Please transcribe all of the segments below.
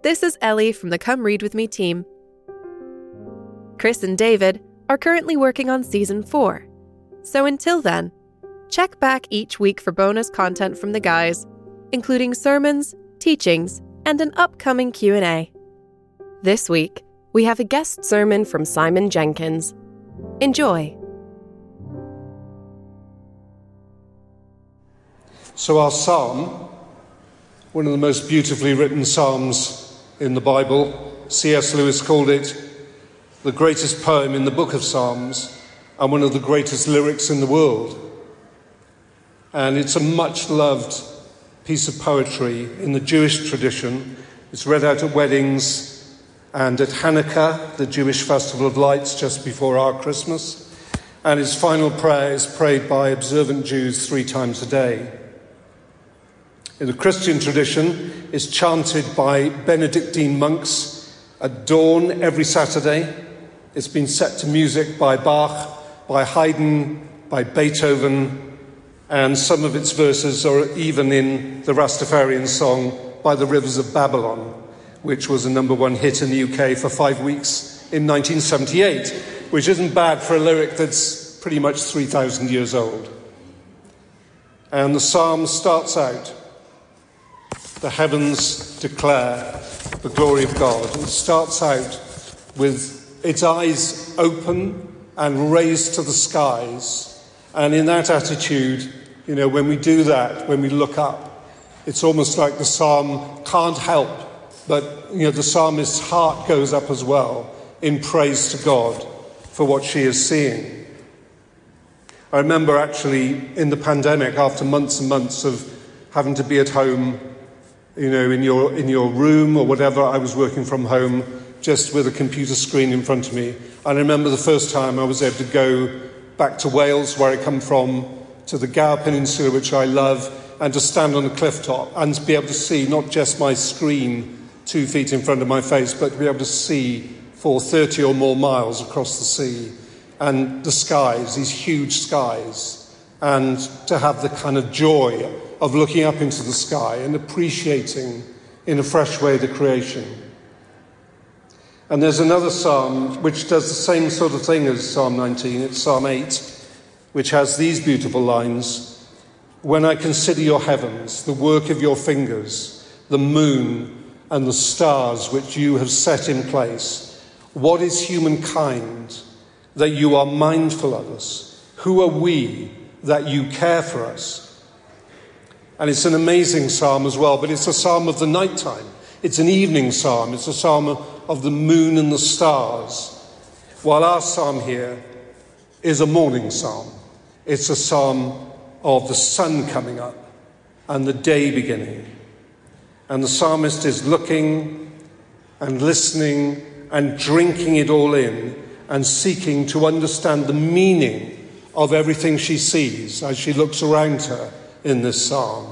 This is Ellie from the Come Read With Me team. Chris and David are currently working on Season 4. So until then, check back each week for bonus content from the guys, including sermons, teachings, and an upcoming Q&A. This week, we have a guest sermon from Simon Jenkins. Enjoy. So our psalm, one of the most beautifully written psalms in the Bible, C.S. Lewis called it the greatest poem in the book of Psalms and one of the greatest lyrics in the world. And it's a much-loved piece of poetry in the Jewish tradition. It's read out at weddings and at Hanukkah, the Jewish festival of lights just before our Christmas. And its final prayer is prayed by observant Jews 3 times a day. In the Christian tradition, it's chanted by Benedictine monks at dawn every Saturday. It's been set to music by Bach, by Haydn, by Beethoven, and some of its verses are even in the Rastafarian song By the Rivers of Babylon, which was a number 1 hit in the UK for 5 weeks in 1978, which isn't bad for a lyric that's pretty much 3,000 years old. And the psalm starts out, "The heavens declare the glory of God." It starts out with its eyes open and raised to the skies. And in that attitude, when we do that, when we look up, it's almost like the psalm can't help, but, the psalmist's heart goes up as well in praise to God for what she is seeing. I remember actually in the pandemic, after months and months of having to be at home, in your room or whatever, I was working from home just with a computer screen in front of me. I remember the first time I was able to go back to Wales, where I come from, to the Gower Peninsula, which I love, and to stand on a cliff top and to be able to see not just my screen 2 feet in front of my face, but to be able to see for 30 or more miles across the sea and the skies, these huge skies, and to have the kind of joy of looking up into the sky and appreciating in a fresh way the creation. And there's another psalm which does the same sort of thing as Psalm 19. It's Psalm 8, which has these beautiful lines. "When I consider your heavens, the work of your fingers, the moon and the stars which you have set in place, what is humankind that you are mindful of us? Who are we that you care for us?" And it's an amazing psalm as well, but it's a psalm of the nighttime. It's an evening psalm. It's a psalm of the moon and the stars. While our psalm here is a morning psalm. It's a psalm of the sun coming up and the day beginning. And the psalmist is looking and listening and drinking it all in and seeking to understand the meaning of everything she sees as she looks around her in this psalm.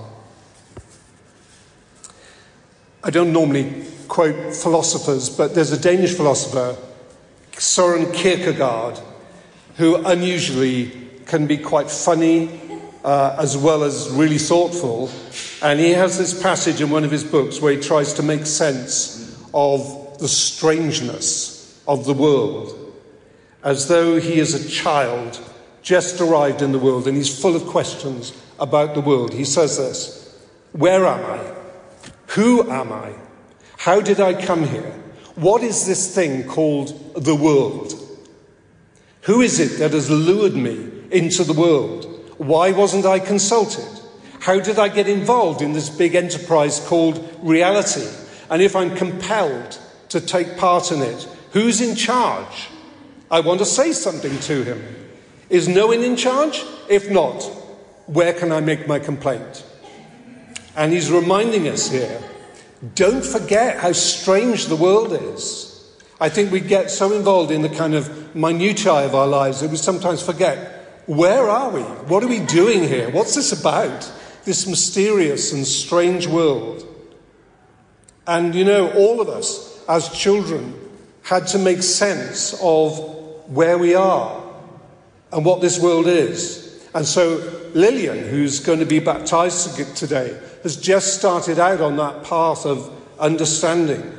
I don't normally quote philosophers, but there's a Danish philosopher, Søren Kierkegaard, who unusually can be quite funny as well as really thoughtful. And he has this passage in one of his books where he tries to make sense of the strangeness of the world, as though he is a child just arrived in the world and he's full of questions about the world. He says this: "Where am I? Who am I? How did I come here? What is this thing called the world? Who is it that has lured me into the world? Why wasn't I consulted? How did I get involved in this big enterprise called reality? And if I'm compelled to take part in it, who's in charge? I want to say something to him. Is no one in charge? If not, where can I make my complaint?" And he's reminding us here, don't forget how strange the world is. I think we get so involved in the kind of minutiae of our lives that we sometimes forget, where are we? What are we doing here? What's this about? This mysterious and strange world. And all of us as children had to make sense of where we are and what this world is. And so Lillian, who's going to be baptized today, has just started out on that path of understanding.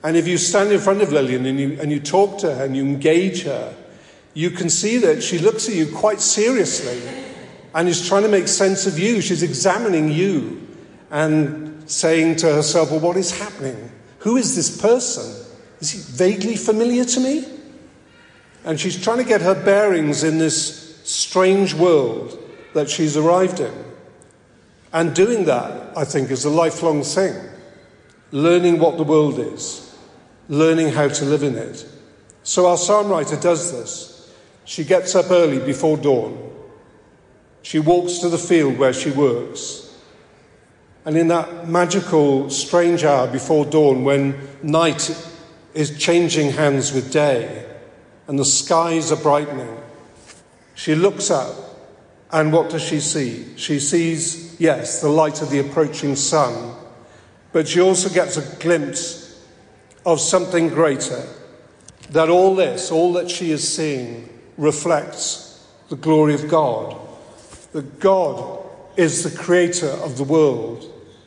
And if you stand in front of Lillian and you talk to her and you engage her, you can see that she looks at you quite seriously and is trying to make sense of you. She's examining you and saying to herself, well, what is happening? Who is this person? Is he vaguely familiar to me? And she's trying to get her bearings in this strange world that she's arrived in. And doing that, I think, is a lifelong thing. Learning what the world is, learning how to live in it. So our psalm writer does this. She gets up early before dawn. She walks to the field where she works. And in that magical, strange hour before dawn, when night is changing hands with day and the skies are brightening, she looks up, and what does she see? She sees, yes, the light of the approaching sun, but she also gets a glimpse of something greater, that all that she is seeing reflects the glory of God, that God is the creator of the world,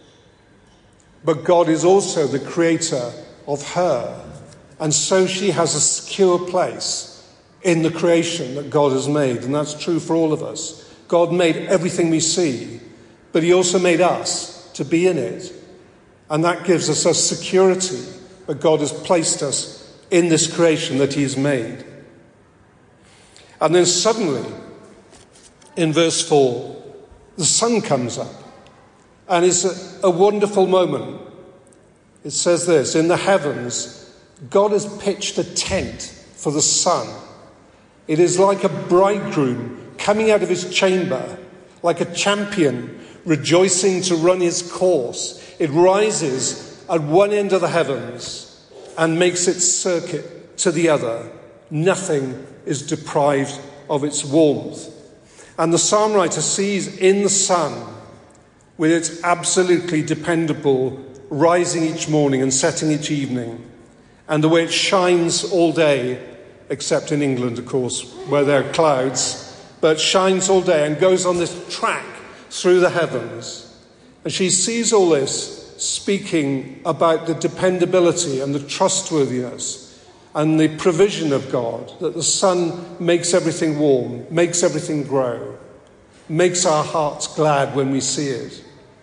but God is also the creator of her. And so she has a secure place in the creation that God has made. And that's true for all of us. God made everything we see, but he also made us to be in it. And that gives us a security that God has placed us in this creation that he has made. And then suddenly, in verse 4, the sun comes up. And it's a wonderful moment. It says this, in the heavens, God has pitched a tent for the sun. It is like a bridegroom coming out of his chamber, like a champion rejoicing to run his course. It rises at one end of the heavens and makes its circuit to the other. Nothing is deprived of its warmth. And the psalm writer sees in the sun, with its absolutely dependable rising each morning and setting each evening, and the way it shines all day, except in England, of course, where there are clouds, but shines all day and goes on this track through the heavens. And she sees all this, speaking about the dependability and the trustworthiness and the provision of God, that the sun makes everything warm, makes everything grow, makes our hearts glad when we see it.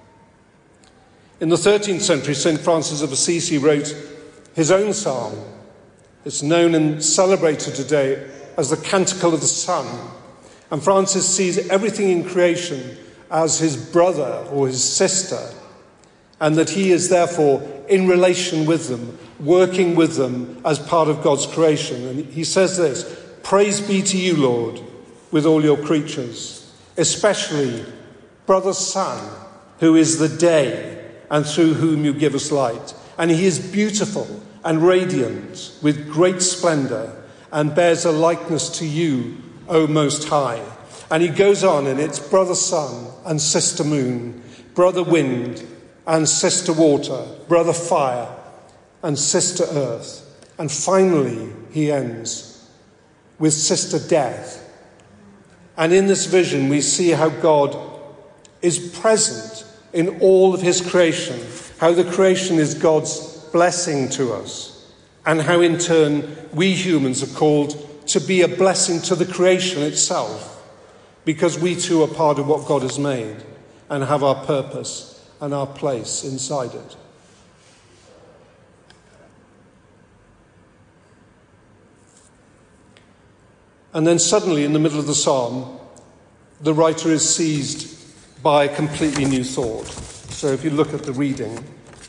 In the 13th century, St. Francis of Assisi wrote his own psalm. It's known and celebrated today as the Canticle of the Sun. And Francis sees everything in creation as his brother or his sister, and that he is therefore in relation with them, working with them as part of God's creation. And he says this, praise be to you, Lord, with all your creatures, especially brother sun, who is the day, and through whom you give us light. And he is beautiful and radiant with great splendor and bears a likeness to you, O Most High. And he goes on, and it's brother sun and sister moon, brother wind and sister water, brother fire and sister earth. And finally, he ends with sister death. And in this vision, we see how God is present in all of his creation, how the creation is God's blessing to us, and how in turn we humans are called to be a blessing to the creation itself, because we too are part of what God has made and have our purpose and our place inside it. And then suddenly, in the middle of the psalm, the writer is seized by a completely new thought. So if you look at the reading,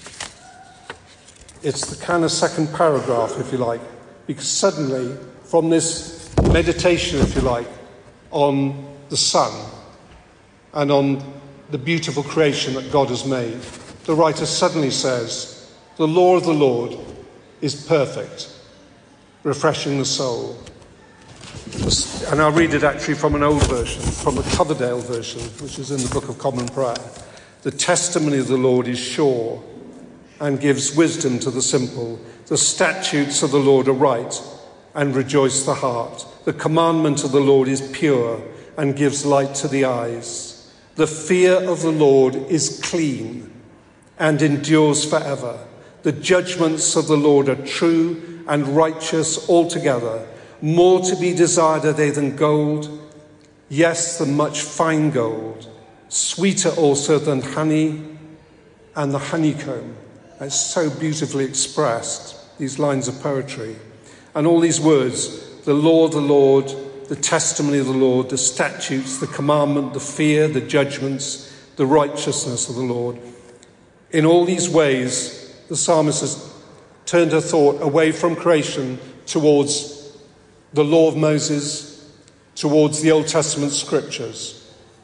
it's the kind of second paragraph, if you like, because suddenly, from this meditation, if you like, on the sun and on the beautiful creation that God has made, the writer suddenly says, the law of the Lord is perfect, refreshing the soul. And I'll read it actually from an old version, from the Coverdale version, which is in the Book of Common Prayer. The testimony of the Lord is sure and gives wisdom to the simple. The statutes of the Lord are right and rejoice the heart. The commandment of the Lord is pure and gives light to the eyes. The fear of the Lord is clean and endures forever. The judgments of the Lord are true and righteous altogether. More to be desired are they than gold, yes, than much fine gold. Sweeter also than honey and the honeycomb. It's so beautifully expressed, these lines of poetry. And all these words, the Lord, the testimony of the Lord, the statutes, the commandment, the fear, the judgments, the righteousness of the Lord. In all these ways, the psalmist has turned her thought away from creation towards the law of Moses, towards the Old Testament scriptures.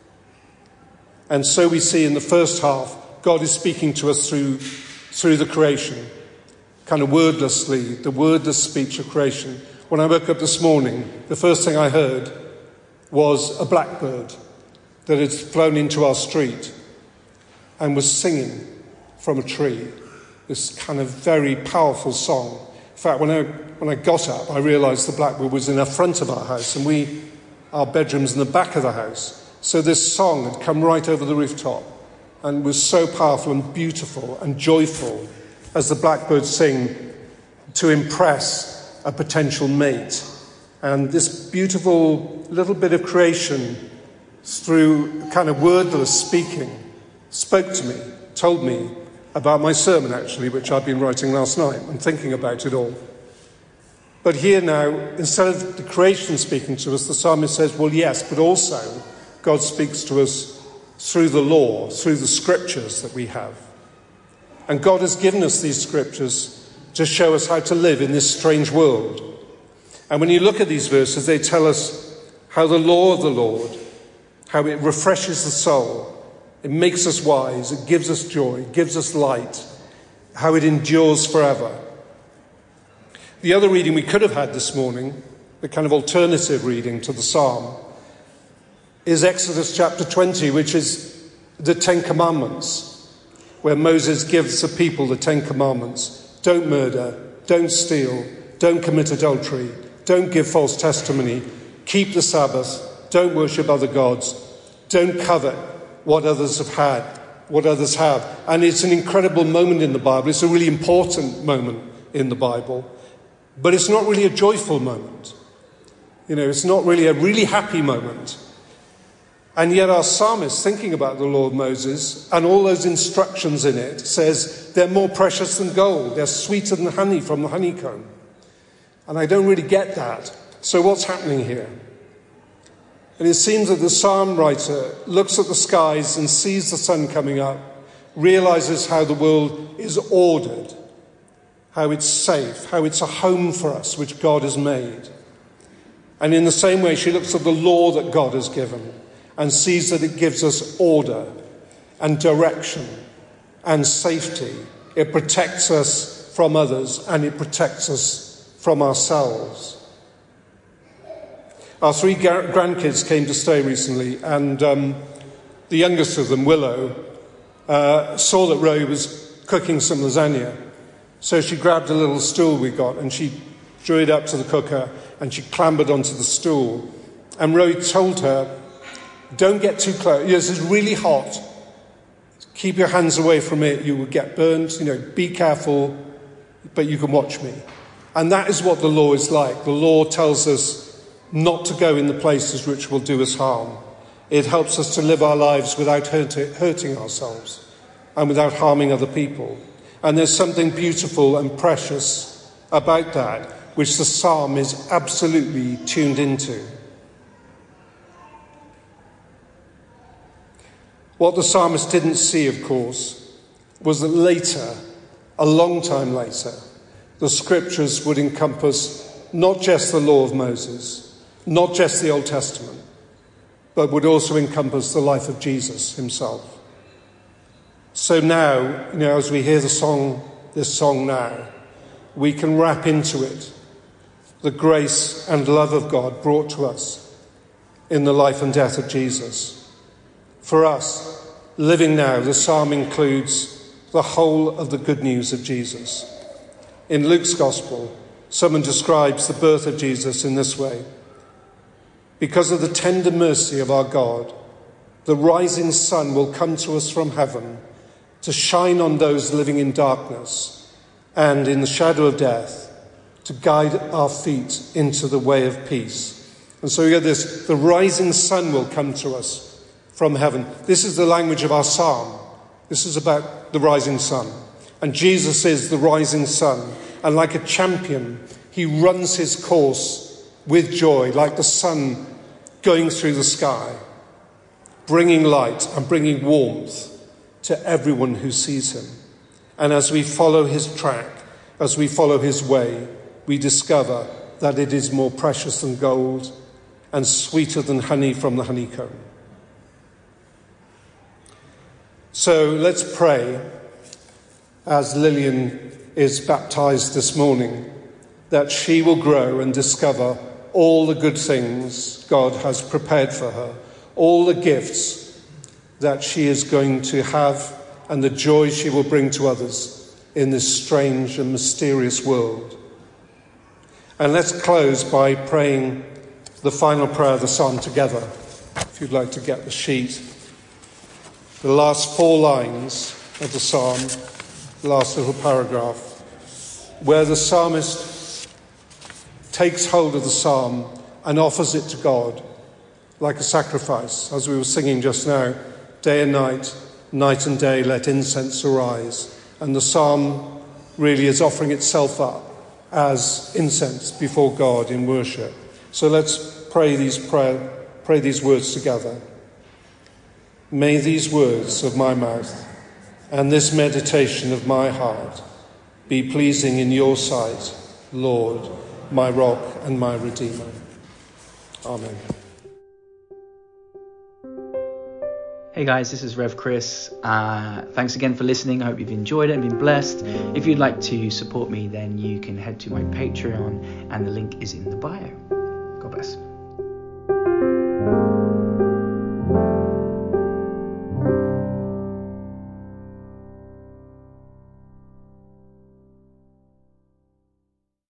And so we see in the first half, God is speaking to us through the creation, kind of wordlessly, the wordless speech of creation. When I woke up this morning, the first thing I heard was a blackbird that had flown into our street and was singing from a tree, this kind of very powerful song. In fact, when I got up, I realised the blackbird was in the front of our house and our bedroom's in the back of the house. So this song had come right over the rooftop and was so powerful and beautiful and joyful as the blackbirds sing to impress a potential mate. And this beautiful little bit of creation, through kind of wordless speaking, spoke to me, told me about my sermon, actually, which I'd been writing last night and thinking about it all. But here now, instead of the creation speaking to us, the psalmist says, well, yes, but also God speaks to us through the law, through the scriptures that we have. And God has given us these scriptures to show us how to live in this strange world. And when you look at these verses, they tell us how the law of the Lord, how it refreshes the soul, it makes us wise, it gives us joy, it gives us light, how it endures forever. The other reading we could have had this morning, the kind of alternative reading to the psalm, is Exodus chapter 20, which is the Ten Commandments, where Moses gives the people the Ten Commandments. Don't murder, don't steal, don't commit adultery, don't give false testimony, keep the Sabbath, don't worship other gods, don't covet what others have had, what others have. And it's an incredible moment in the Bible. It's a really important moment in the Bible, but it's not really a joyful moment. It's not really a really happy moment. And yet our psalmist, thinking about the law of Moses and all those instructions in it, says they're more precious than gold. They're sweeter than honey from the honeycomb. And I don't really get that. So what's happening here? And it seems that the psalm writer looks at the skies and sees the sun coming up, realizes how the world is ordered, how it's safe, how it's a home for us, which God has made. And in the same way, she looks at the law that God has given and sees that it gives us order and direction and safety. It protects us from others and it protects us from ourselves. Our 3 grandkids came to stay recently, and the youngest of them, Willow, saw that Roy was cooking some lasagna. So she grabbed a little stool we got and she drew it up to the cooker and she clambered onto the stool. And Roy told her, don't get too close. This is really hot. Keep your hands away from it. You will get burned. Be careful, but you can watch me. And that is what the law is like. The law tells us not to go in the places which will do us harm. It helps us to live our lives without hurting ourselves and without harming other people. And there's something beautiful and precious about that, which the psalm is absolutely tuned into. What the psalmist didn't see, of course, was that later, a long time later, the scriptures would encompass not just the law of Moses, not just the Old Testament, but would also encompass the life of Jesus himself. So now, as we hear this song now, we can wrap into it the grace and love of God brought to us in the life and death of Jesus. For us, living now, the psalm includes the whole of the good news of Jesus. In Luke's Gospel, someone describes the birth of Jesus in this way: because of the tender mercy of our God, the rising sun will come to us from heaven to shine on those living in darkness and in the shadow of death, to guide our feet into the way of peace. And so we get this, the rising sun will come to us from heaven. This is the language of our psalm. This is about the rising sun. And Jesus is the rising sun. And like a champion, he runs his course with joy, like the sun going through the sky, bringing light and bringing warmth to everyone who sees him. And as we follow his track, as we follow his way, we discover that it is more precious than gold and sweeter than honey from the honeycomb. So let's pray, as Lillian is baptized this morning, that she will grow and discover all the good things God has prepared for her, all the gifts that she is going to have, and the joy she will bring to others in this strange and mysterious world. And let's close by praying the final prayer of the psalm together. If you'd like to get the sheet. The last 4 lines of the psalm, the last little paragraph, where the psalmist takes hold of the psalm and offers it to God like a sacrifice, as we were singing just now, day and night, night and day, let incense arise. And the psalm really is offering itself up as incense before God in worship. So let's pray these words together. May these words of my mouth and this meditation of my heart be pleasing in your sight, Lord, my rock and my redeemer. Amen. Hey guys, this is Rev Chris. Thanks again for listening. I hope you've enjoyed it and been blessed. If you'd like to support me, then you can head to my Patreon and the link is in the bio. God bless.